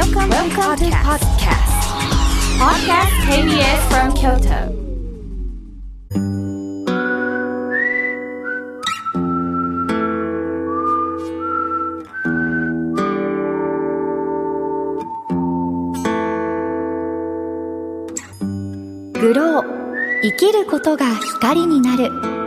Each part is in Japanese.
Welcome to podcast. Podcast KBS from Kyoto. グロー、生きることが光になる。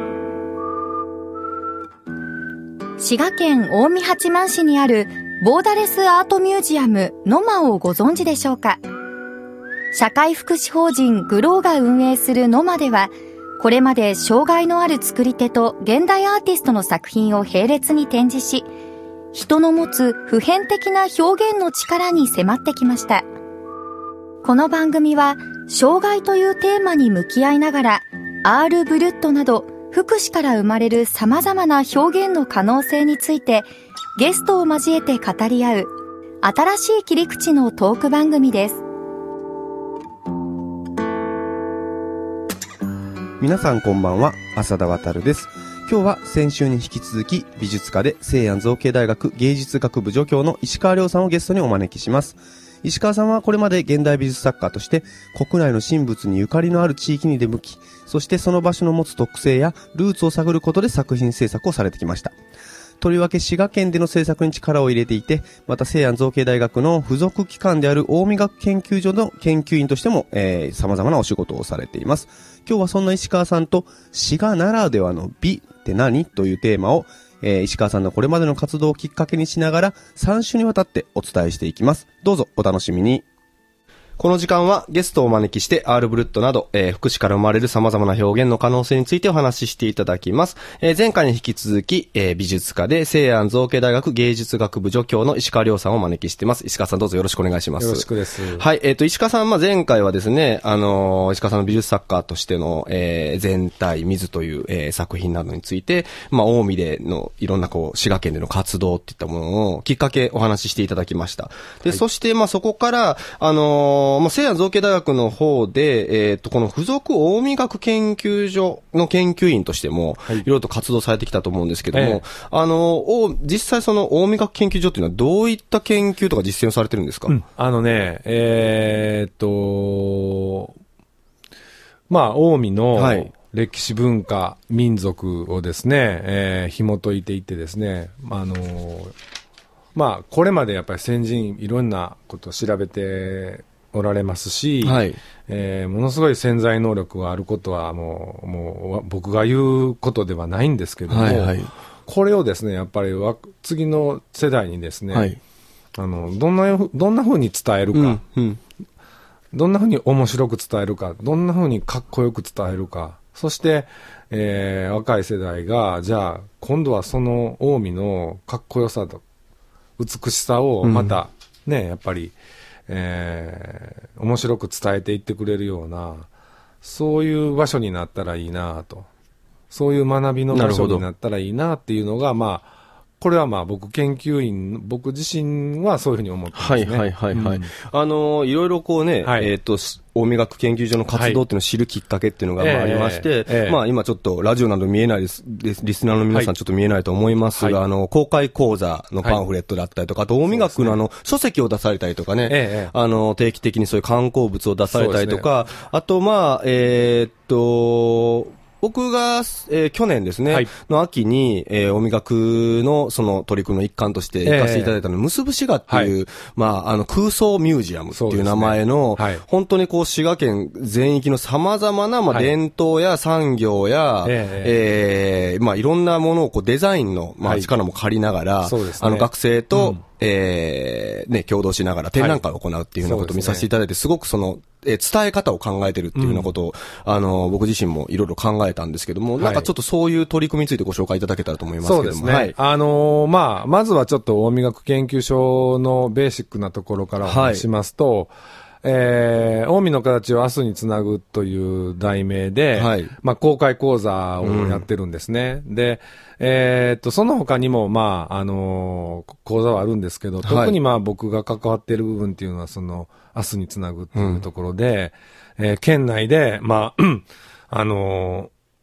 滋賀県近江八幡市にあるボーダレスアートミュージアムノマをご存知でしょうか。社会福祉法人グローが運営するノマでは、これまで障害のある作り手と現代アーティストの作品を並列に展示し、人の持つ普遍的な表現の力に迫ってきました。この番組は障害というテーマに向き合いながら、アール・ブルットなど福祉から生まれる様々な表現の可能性についてゲストを交えて語り合う新しい切り口のトーク番組です。 皆さんこんばんは、浅田渉です。今日は先週に引き続き美術科で西安造形大学芸術学部助教の石川亮さんをゲストにお招きします。石川さんはこれまで現代美術作家として国内の神仏にゆかりのある地域に出向き、そしてその場所の持つ特性やルーツを探ることで作品制作をされてきました。とりわけ滋賀県での制作に力を入れていて、また西安造形大学の付属機関である近江学研究所の研究員としても、様々なお仕事をされています。今日はそんな石川さんと滋賀ならではの美って何というテーマを、石川さんのこれまでの活動をきっかけにしながら3週にわたってお伝えしていきます。どうぞお楽しみに。この時間はゲストをお招きしてアール・ブルットなど、福祉から生まれる様々な表現の可能性についてお話ししていただきます。前回に引き続き、美術科で西安造形大学芸術学部助教の石川亮さんをお招きしています。石川さんどうぞよろしくお願いします。 よろしくです。 はい、石川さん、前回はですね、石川さんの美術作家としての、全体水という、作品などについて、近江でのいろんな滋賀県での活動っていったものをきっかけお話ししていただきました。で、はい、そしてそこから西安造形大学の方で、この附属近江学研究所の研究員としても、いろいろと活動されてきたと思うんですけども、実際その近江学研究所っていうのはどういった研究とか実践をされてるんですか？近江の歴史文化、民族をですね、紐解いていってですね、これまでやっぱり先人いろんなことを調べておられますし、はい、ものすごい潜在能力があることはもう僕が言うことではないんですけども、はいはい、これをですねやっぱり次の世代にですね、はい、どんな風に伝えるか、どんな風に面白く伝えるか、どんな風にかっこよく伝えるか、そして、若い世代がじゃあ今度はその近江のかっこよさと美しさをまたね、やっぱり面白く伝えていってくれるような、そういう場所になったらいいなと、そういう学びの場所になったらいいなっていうのが、これは僕僕自身はそういうふうに思ってますね。はいはいはい、 はい。いろいろはい、近江学研究所の活動っていうのを知るきっかけっていうのがありまして、今ちょっとラジオなど見えないです、リスナーの皆さんちょっと見えないと思いますが、公開講座のパンフレットだったりとか、あと近江学の書籍を出されたりとかね、定期的にそういう観光物を出されたりとか、あと僕が、去年ですね、はい、の秋に、近江学のその取り組みの一環として行かせていただいたの、結ぶ滋賀っていう、空想ミュージアムっていう名前の、はい、本当に滋賀県全域の様々な、伝統や産業や、いろんなものをデザインの、力も借りながら、学生と、共同しながら展覧会を行うっていうようなことを見させていただいて、すごく伝え方を考えてるっていうようなことを、僕自身もいろいろ考えたんですけども、なんかちょっとそういう取り組みについてご紹介いただけたらと思いますけども。そうですね。はい、 まずはちょっと近江学研究所のベーシックなところからお話しますと、近江の形を明日につなぐという題名で、公開講座をやってるんですね。で、その他にも、講座はあるんですけど、特に僕が関わっている部分っていうのは、明日につなぐっていうところで、県内で、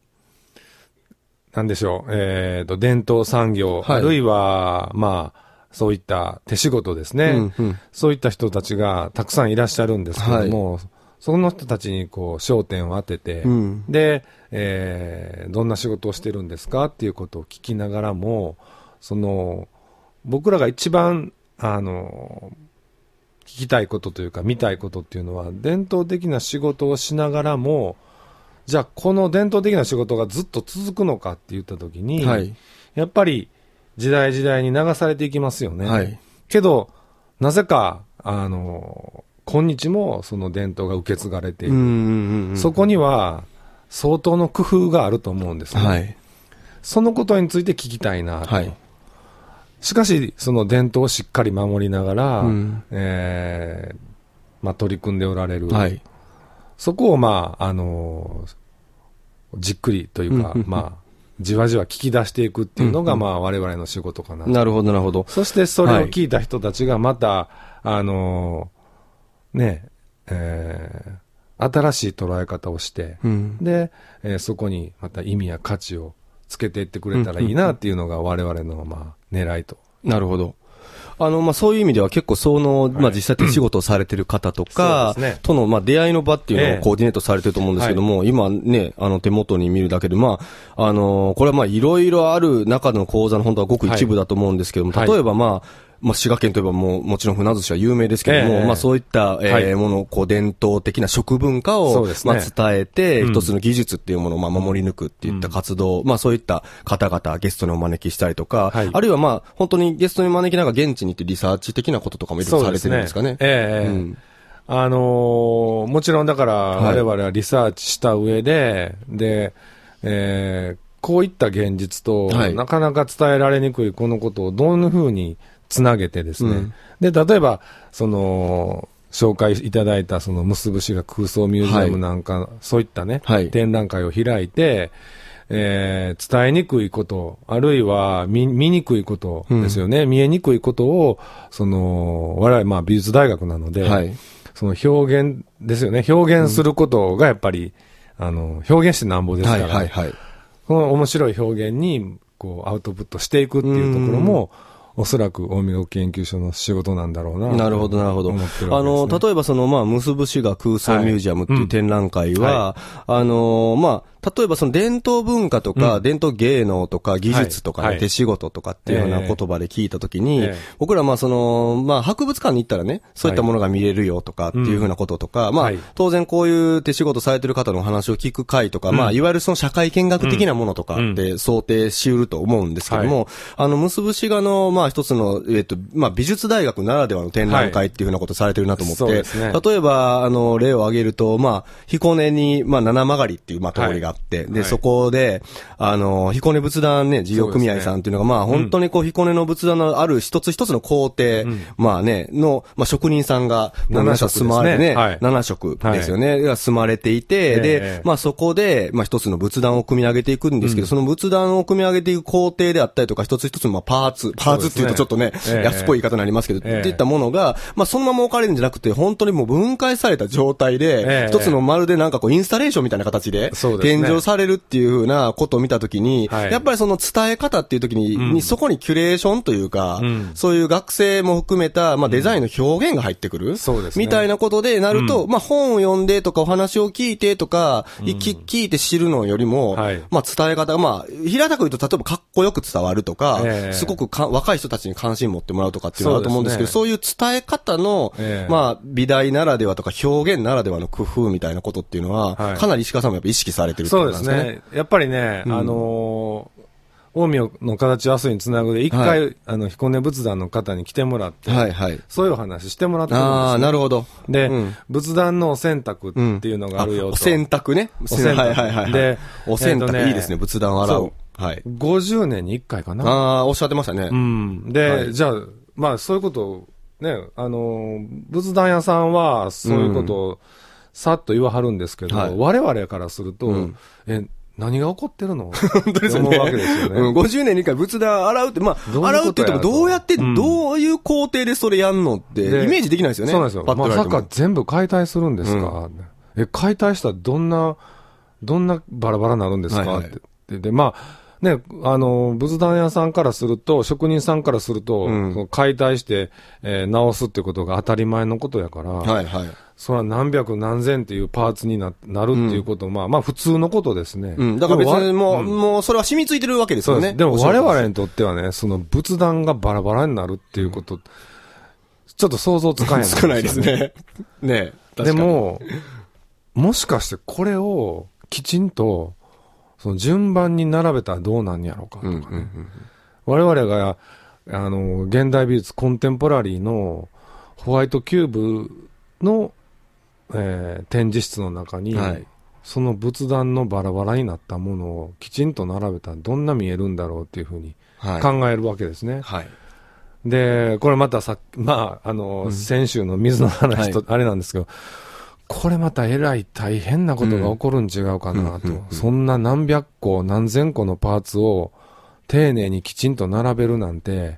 なんでしょう、伝統産業、あるいは、 そういった手仕事ですね、うんうん、そういった人たちがたくさんいらっしゃるんですけども、はい、その人たちにこう焦点を当てて、うん、で、どんな仕事をしてるんですかっていうことを聞きながらも、僕らが一番聞きたいことというか見たいことっていうのは、伝統的な仕事をしながらも、じゃあこの伝統的な仕事がずっと続くのかって言ったときに、はい、やっぱり時代時代に流されていきますよね。はい、けどなぜか今日もその伝統が受け継がれている。そこには相当の工夫があると思うんですね。はい、そのことについて聞きたいなと。はい、しかしその伝統をしっかり守りながら、取り組んでおられる。はい、そこをじっくりというか、じわじわ聞き出していくっていうのが、我々の仕事かな。 なるほど、なるほど。 そしてそれを聞いた人たちがまた、新しい捉え方をして、で、そこにまた意味や価値をつけていってくれたらいいなっていうのが我々の、狙いと。 なるほど。そういう意味では結構実際手仕事をされてる方とか、との、出会いの場っていうのをコーディネートされてると思うんですけども、今ね、手元に見るだけで、これはいろいろある中での講座の本当はごく一部だと思うんですけども、例えば滋賀県といえばもちろん船寿司は有名ですけども、そういった、ものを、伝統的な食文化を、伝えて、一つの技術っていうものを、守り抜くっていった活動、そういった方々、ゲストにお招きしたりとか、あるいは本当にゲストに招きながら現地に行ってリサーチ的なこととかもいろいろされてるんですかね。 もちろんだから、我々はリサーチした上で、こういった現実と、なかなか伝えられにくいこのことをどういうふうにつなげてですね、で、例えば、紹介いただいたむすぶしが空想ミュージアムなんか、そういったね、展覧会を開いて、伝えにくいこと、あるいは見にくいことですよね、見えにくいことを、我々美術大学なので、その表現ですよね、表現することがやっぱり、表現してなんぼですから、この面白い表現に、アウトプットしていくっていうところも、おそらく近江学研究所の仕事なんだろうな。 なるほど、なるほど。例えばむすぶしが空想ミュージアムっていう展覧会は、例えば伝統文化とか、伝統芸能とか技術とかね、手仕事とかっていうような言葉で聞いたときに、僕ら博物館に行ったらね、そういったものが見れるよとかっていうふうなこととか、当然こういう手仕事されてる方のお話を聞く会とか、いわゆる社会見学的なものとかって想定しうると思うんですけども、むすぶしが一つの、美術大学ならではの展覧会っていうふうなことされてるなと思って、例えば、例を挙げると、彦根に、七曲りっていう、通りがあって、で、そこで、彦根仏壇ね、事業組合さんっていうのが、本当に彦根の仏壇のある一つ一つの工程、の、職人さんが、7色住まれてね、7色ですよね、が住まれていて、で、そこで、一つの仏壇を組み上げていくんですけど、その仏壇を組み上げていく工程であったりとか、一つ一つのパーツっていうとちょっとね、安っぽい言い方になりますけど、っていったものが、そのまま置かれるんじゃなくて、本当にもう分解された状態で、一つのまるでインスタレーションみたいな形で、展示をされるっていうふうなことを見たときに、やっぱり伝え方っていうときに、そこにキュレーションというか、そういう学生も含めた、デザインの表現が入ってくる、みたいなことでなると、本を読んでとかお話を聞いてとか、聞いて知るのよりも、伝え方が、平たく言うと、例えばかっこよく伝わるとか、すごく若い人たちに関心持ってもらうとかっていうのがあると思うんですけど、そういう伝え方の、美大ならではとか表現ならではの工夫みたいなことっていうのは、かなり石川さんもやっぱ意識されてるってことなんですね。そうですね。 やっぱりね、近江の形を明日につなぐで、一回、彦根仏壇の方に来てもらって、そういうお話してもらってるんですよ。 なるほど。 で、仏壇のお洗濯っていうのがあるよと。 お洗濯ね。 お洗濯。で、 お洗濯いいですね、仏壇を洗う。 50年に1回かな。 おっしゃってましたね。 で、じゃあ、そういうことを、ね、仏壇屋さんは、そういうことを、さっと言わはるんですけど、我々からすると、何が起こってるの本当ですよね。思うわけですよね。50年に1回仏壇洗うって、洗うって言ってもどうやって、どういう工程でそれやんのって、イメージできないですよね。 そうなんですよ。まさか全部解体するんですか、解体したらどんなバラバラになるんですかって。で、 ね、仏壇屋さんからすると、職人さんからすると、解体して、直すってことが当たり前のことやから、はいはい。それは何百何千っていうパーツになるっていうこと、まあ普通のことですね。 だから別にもうそれは染みついてるわけですよね。 でも我々にとってはね、その仏壇がバラバラになるっていうこと、ちょっと想像つかへん、 少ないですね。ね、 確かに。でも、もしかしてこれをきちんと、その順番に並べたらどうなんやろうかとかね。我々が、現代美術コンテンポラリーのホワイトキューブの、展示室の中に、はい、その仏壇のバラバラになったものをきちんと並べたらどんな見えるんだろうっていうふうに考えるわけですね。はい、で、これまた先週の水の話とあれなんですけど、これまたえらい大変なことが起こるん違うかなと。そんな何百個何千個のパーツを丁寧にきちんと並べるなんて、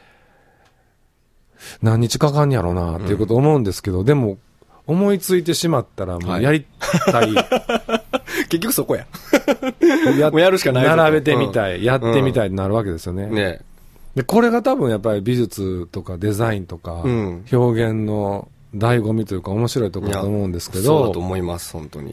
何日かかんやろうなっていうこと思うんですけど、でも思いついてしまったらもうやりたい。 結局そこや。もうやるしかない。 並べてみたい、やってみたいになるわけですよね。ね。で、これが多分やっぱり美術とかデザインとか、表現の醍醐味というか面白いところだと思うんですけど。 そうだと思います、本当に。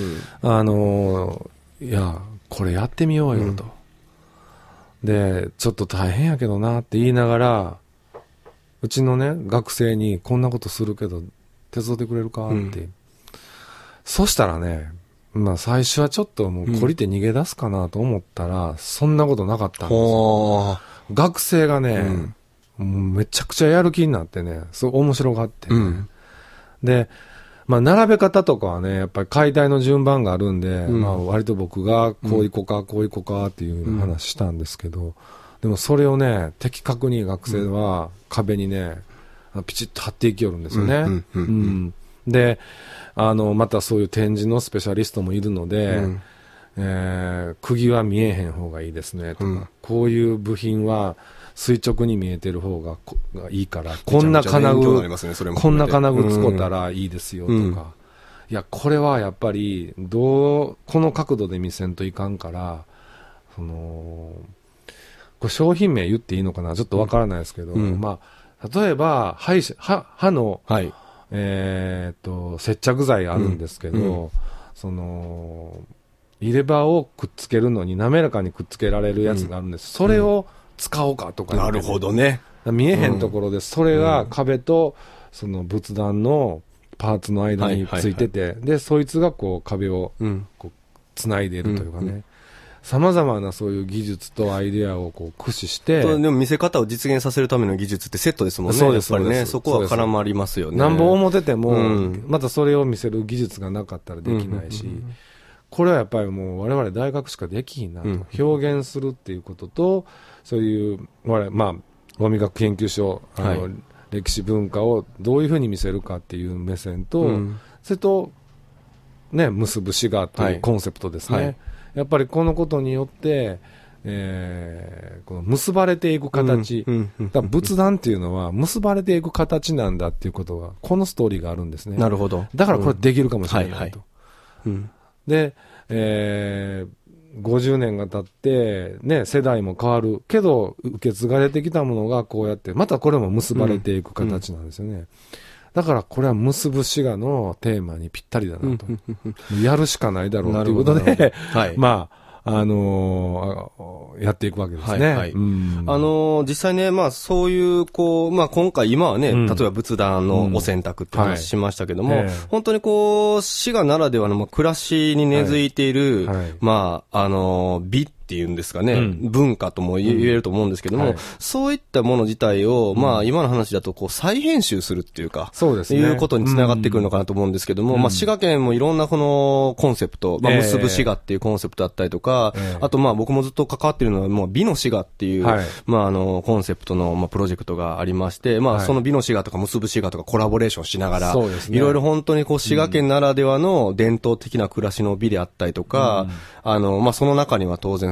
いや、これやってみようよと。で、ちょっと大変やけどなって言いながら、うちのね、学生にこんなことするけど、手伝ってくれるかって。そしたらね、まあ最初はちょっともう懲りて逃げ出すかなと思ったら、そんなことなかったんですよ。学生がね、めちゃくちゃやる気になってね、すごい面白がって、ね。で、まあ並べ方とかはね、やっぱり解体の順番があるんで、まあ割と僕がこういこうか、こういこうかっていう話したんですけど、でもそれをね、的確に学生は壁にね、ピチッと貼っていきよるんですよね。で、またそういう展示のスペシャリストもいるので、釘は見えへん方がいいですねとか、こういう部品は垂直に見えてる方がいいから、こんな金具使ったらいいですよとか、いや、これはやっぱり、この角度で見せんといかんから、これ商品名言っていいのかなちょっとわからないですけど、まあ、例えば、歯の、接着剤あるんですけど、入れ歯をくっつけるのに滑らかにくっつけられるやつがあるんです。それを使おうかとか、 なるほどね。 見えへんところで、それが壁と、その仏壇のパーツの間についてて、で、そいつがこう壁をこう繋いでいるというかね。様々なそういう技術とアイデアをこう駆使して。 でも見せ方を実現させるための技術ってセットですもんね。そうです、やっぱりね。そこは絡まりますよね。 なんぼ思ってても、またそれを見せる技術がなかったらできないし、これはやっぱりもう我々大学しかできひんなと。表現するっていうことと、そういう、まあ、和味学研究所、歴史文化をどういうふうに見せるかっていう目線と、それと、ね、結ぶ滋賀というコンセプトですね。やっぱりこのことによって、この結ばれていく形、だ仏壇っていうのは結ばれていく形なんだっていうことが、このストーリーがあるんですね。 なるほど。 だからこれできるかもしれないと。で、50年が経って、ね、世代も変わるけど、受け継がれてきたものがこうやって、またこれも結ばれていく形なんですよね。だからこれは結ぶ滋賀のテーマにぴったりだなと。やるしかないだろうということで、まあ、やっていくわけですね。 実際ね、まあそういう、こう、まあ今はね、例えば仏壇のお選択って話しましたけども、本当にこう、滋賀ならではの暮らしに根付いている、まあ、美っていうんですかね、文化とも言えると思うんですけども、そういったもの自体を、まあ今の話だとこう再編集するっていうか、そうですね。いうことにつながってくるのかなと思うんですけども、まあ滋賀県もいろんなこのコンセプト、まあ結ぶ滋賀っていうコンセプトだったりとか、あとまあ僕もずっと関わっているのはもう美の滋賀っていう、まあコンセプトのまあプロジェクトがありまして、まあその美の滋賀とか結ぶ滋賀とかコラボレーションしながら、いろいろ本当にこう滋賀県ならではの伝統的な暮らしの美であったりとか、まあその中には当然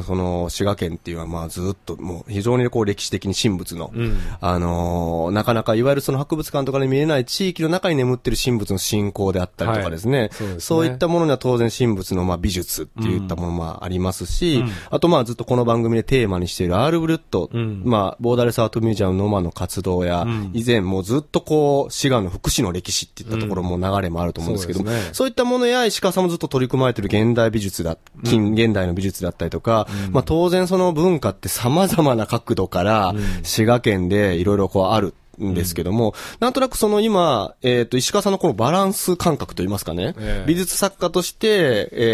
その滋賀県っていうのはまあずっともう非常にこう歴史的に神仏の、なかなかいわゆるその博物館とかで見えない地域の中に眠ってる神仏の信仰であったりとかですね、そういったものには当然神仏のまあ美術っていったものもありますし、あとまあずっとこの番組でテーマにしているアールブルット、まあボーダレスアートミュージアムノマの活動や、以前もうずっとこう滋賀の福祉の歴史っていったところも流れもあると思うんですけども、そういったものや石川さんもずっと取り組まれている現代美術現代の美術だったりとか、まあ当然その文化って様々な角度から滋賀県でいろいろこうあるんですけども、なんとなくその今、石川さんのこのバランス感覚といいますかね、美術作家として、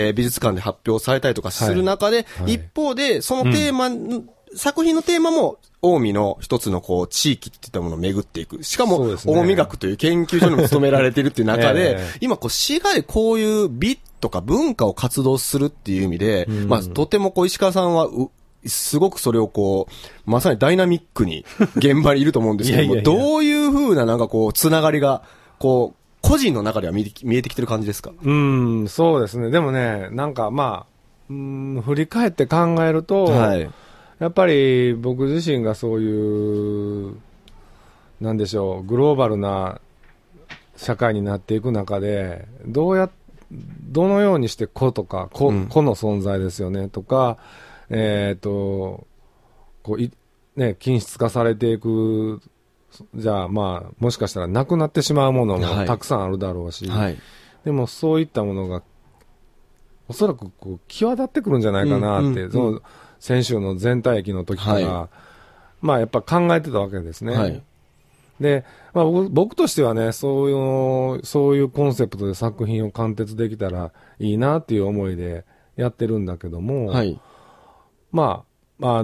美術館で発表されたりとかする中で、一方でそのテーマ、作品のテーマも近江の一つのこう地域っていったものを巡っていく。しかも、近江学という研究所にも勤められているっていう中で、今こう滋賀でこういう美とか文化を活動するっていう意味で、まあとてもこう石川さんはすごくそれをこう、まさにダイナミックに現場にいると思うんですけども、どういう風ななんかこう、つながりが、こう、個人の中では見えてきてる感じですか？ そうですね。でもね、なんかまあ、振り返って考えると、やっぱり僕自身がそういう、なんでしょう、グローバルな社会になっていく中で、どのようにして個とか、個の存在ですよね、とか、こうね、均質化されていく、じゃあまあ、もしかしたらなくなってしまうものもたくさんあるだろうし、でもそういったものが、おそらくこう際立ってくるんじゃないかなって、その先週の全体駅の時から、まあやっぱ考えてたわけですね。で、まあ僕としてはね、そういうコンセプトで作品を完結できたらいいなっていう思いでやってるんだけども、まあ、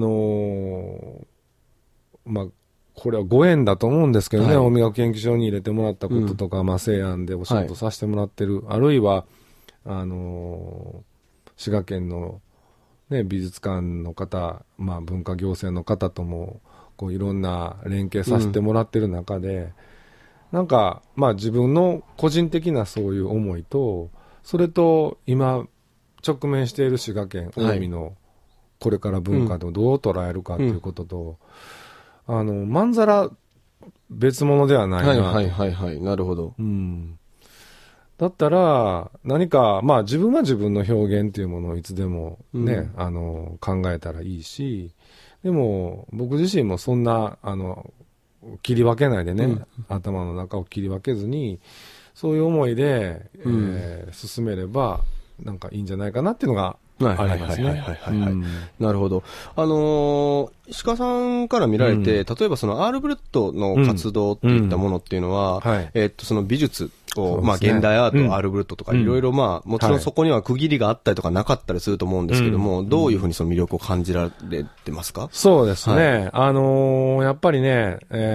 まあ、これはご縁だと思うんですけどね、近江学研究所に入れてもらったこととか、まあ、西安でお仕事させてもらってる、あるいは、滋賀県の、ね、美術館の方、まあ、文化行政の方とも、こう、いろんな連携させてもらってる中で、なんか、まあ、自分の個人的なそういう思いと、それと、今、直面している滋賀県、近江の、これから文化でどう捉えるかということと、まんざら別物ではないなと。 なるほど。 だったら、何か、まあ自分は自分の表現っていうものをいつでもね、考えたらいいし、でも僕自身もそんな、切り分けないでね、頭の中を切り分けずに、そういう思いで、進めれば、なんかいいんじゃないかなっていうのが、なるほど。石川さんから見られて、例えばそのアールブルットの活動っていったものっていうのは、その美術を、まあ現代アート、アールブルットとかいろいろまあ、もちろんそこには区切りがあったりとかなかったりすると思うんですけども、どういうふうにその魅力を感じられてますか？ そうですね。やっぱりね、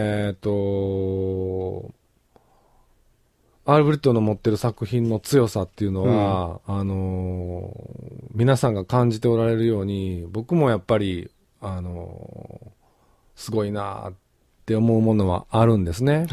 アールブルットの持ってる作品の強さっていうのは、皆さんが感じておられるように、僕もやっぱり、すごいなって思うものはあるんですね。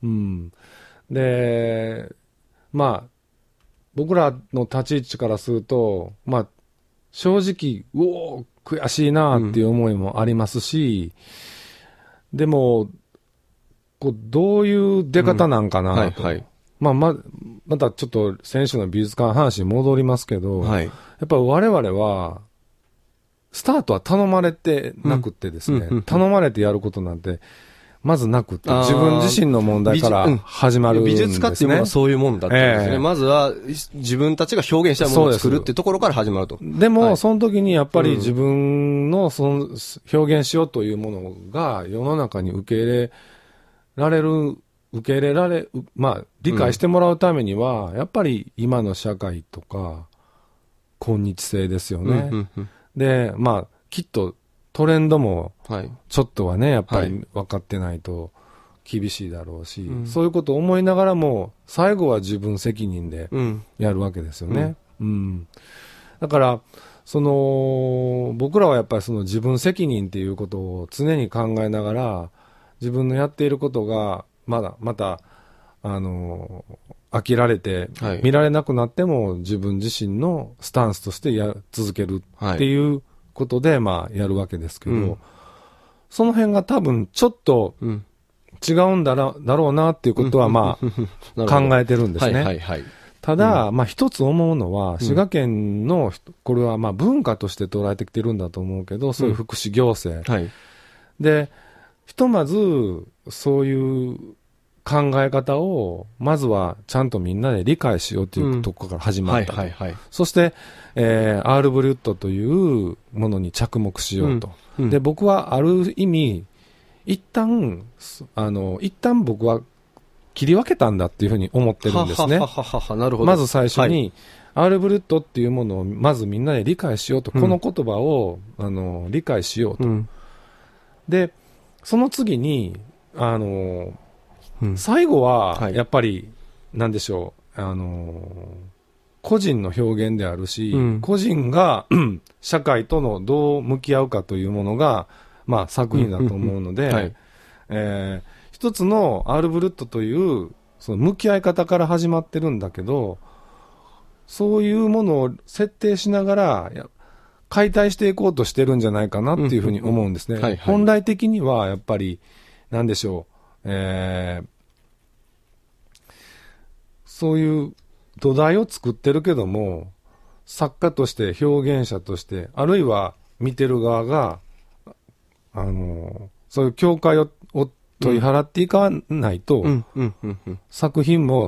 で、まあ、僕らの立ち位置からすると、まあ、正直、悔しいなっていう思いもありますし、でも、こう、どういう出方なんかなと。またちょっと先週の美術館話に戻りますけど、やっぱり我々は、スタートは頼まれてなくってですね、頼まれてやることなんて、まずなくって、自分自身の問題から始まるんですね。 美術家っていうものはそういうもんだったんですね。まずは自分たちが表現したものを作るっていうところから始まると。 でも、その時にやっぱり自分のその表現しようというものが世の中に受け入れられ、まあ、理解してもらうためには、やっぱり今の社会とか、今日性ですよね。で、まあ、きっとトレンドも、ちょっとはね、やっぱり分かってないと厳しいだろうし、そういうことを思いながらも、最後は自分責任でやるわけですよね。だから、僕らはやっぱりその自分責任っていうことを常に考えながら、自分のやっていることが、また、飽きられて、見られなくなっても自分自身のスタンスとして続けるっていうことで、まあ、やるわけですけど、その辺が多分ちょっと違うんだろうなっていうことは、まあ、考えてるんですね。ただ、まあ、一つ思うのは、滋賀県の、これはまあ、文化として捉えてきてるんだと思うけど、そういう福祉行政。で、ひとまず、そういう考え方を、まずはちゃんとみんなで理解しようというところから始まったと。そして、アールブリュットというものに着目しようと。で、僕はある意味、一旦僕は切り分けたんだっていうふうに思ってるんですね。まず最初に、アールブリュットっていうものをまずみんなで理解しようと。この言葉を、理解しようと。で、その次に、最後は、やっぱり、なんでしょう、個人の表現であるし、個人が社会とのどう向き合うかというものが、まあ作品だと思うので、一つのアールブルットという、その向き合い方から始まってるんだけど、そういうものを設定しながら、解体していこうとしてるんじゃないかなっていうふうに思うんですね。本来的には、やっぱり、なんでしょう、そういう土台を作ってるけども、作家として表現者として、あるいは見てる側が、そういう境界を問い払っていかないと、作品も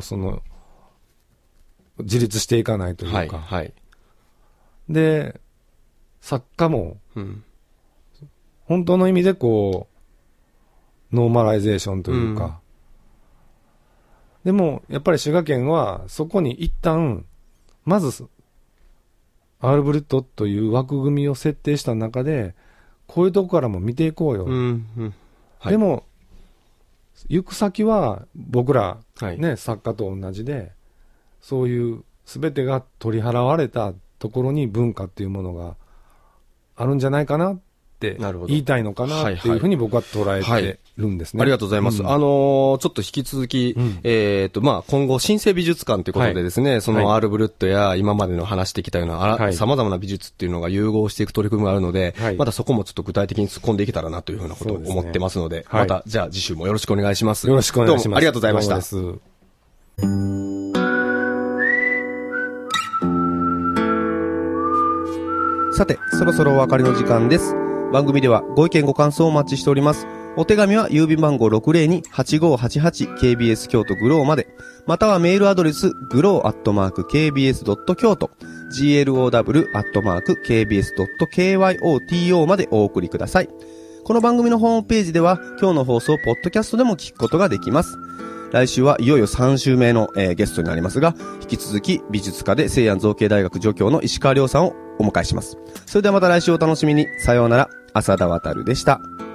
自立していかないというか。で、作家も、本当の意味でノーマライゼーションというか、でも、やっぱり滋賀県は、そこに一旦、まず、アールブリュットという枠組みを設定した中で、こういうとこからも見ていこうよ。でも、行く先は、僕ら、作家と同じで、そういう全てが取り払われたところに文化っていうものがあるんじゃないかなって言いたいのかなっていうふうに僕は捉えてるんですね。 ありがとうございます。ちょっと引き続き、まあ、今後、新生美術館ということでですね、そのアールブルットや今までの話してきたような、様々な美術っていうのが融合していく取り組みがあるので、またそこもちょっと具体的に突っ込んでいけたらなというふうなことを思ってますので、また、じゃあ次週もよろしくお願いします。 よろしくお願いします。 どうもありがとうございました。 さて、そろそろお別れの時間です。番組ではご意見ご感想をお待ちしております。お手紙は郵便番号 602-8588 KBS 京都グローまで、またはメールアドレス grow@kbs.kyoto glow@kbs.kyoto までお送りください。この番組のホームページでは今日の放送をポッドキャストでも聞くことができます。来週はいよいよ3週目の、ゲストになりますが、引き続き美術家で西安造形大学助教の石川亮さんをお迎えします。それではまた来週お楽しみに。さようなら。浅田渉でした。